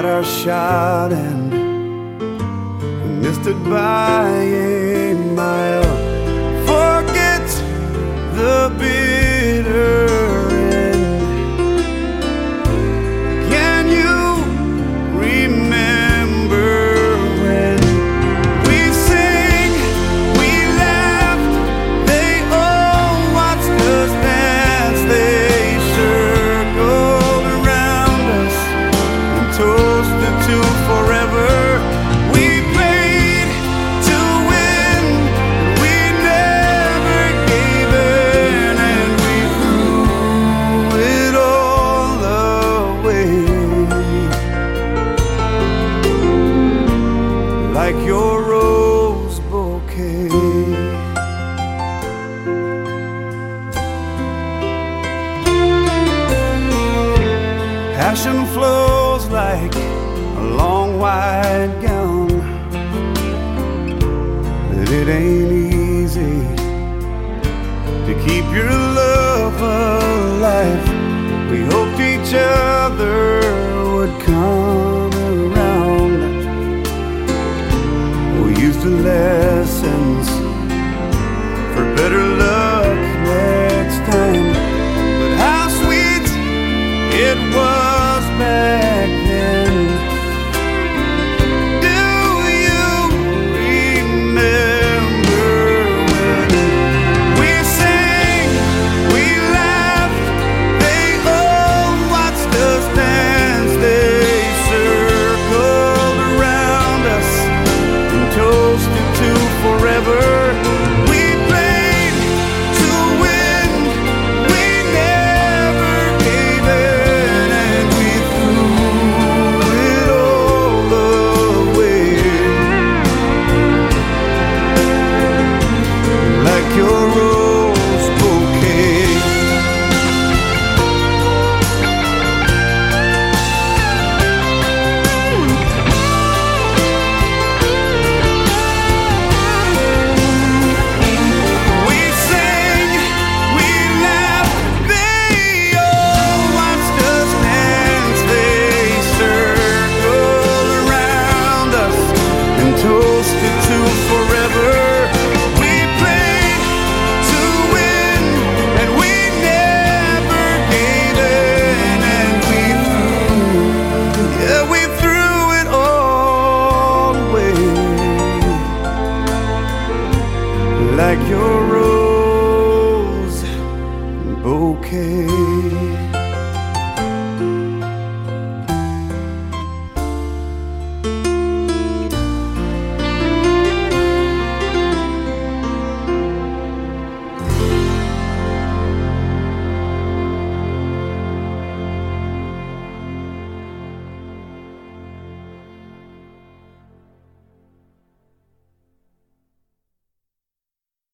had our shot and we missed it by a mile. Forget the bitter end. Can you remember when we sang, we laughed, they all watched us dance, they circled around us and toasted to forever. We played to win, we never gave in, and we threw it all away. Like your rose bouquet. Passion flows like a long white gown, but it ain't easy to keep your love alive. We hoped each other would come around. We used the lessons for better luck next time. But how sweet it was back then. Do you remember when we sang, we laughed, they all watched us dance, they circled around us and toasted to forever. We played to win, we never gave in, and we threw it all away. Like your rose bouquet. We sang, we laughed, they all watched us dance, they circled around us and toasted to forever. We played to win, and we never gave in, and we threw it all away. Like your rose bouquet.